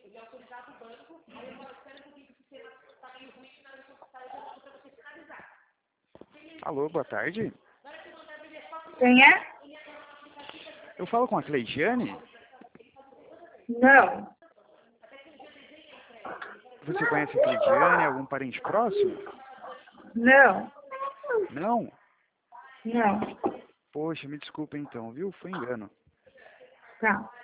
Alô, boa tarde. Quem é? Eu falo com a Cleidiane? Não. Você conhece a Cleidiane? Algum parente próximo? Não. Não? Não. Poxa, me desculpa então, viu? Foi engano. Tá.